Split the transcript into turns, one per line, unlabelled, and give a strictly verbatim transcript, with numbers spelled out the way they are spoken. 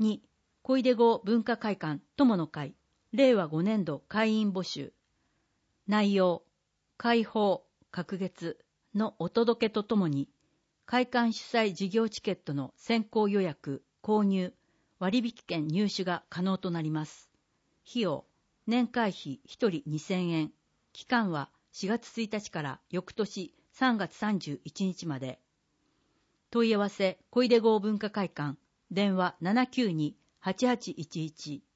に、小出郷文化会館友の会、れいわごねんど会員募集。内容、開放、隔月のお届けとともに、会館主催事業チケットの先行予約、購入、割引券入手が可能となります。費用、年会費ひとりにせんえん。期間はしがつついたちから翌年さんがつさんじゅういちにちまで。問い合わせ、小出郷文化会館、電話 ななきゅうに はちはちいちいち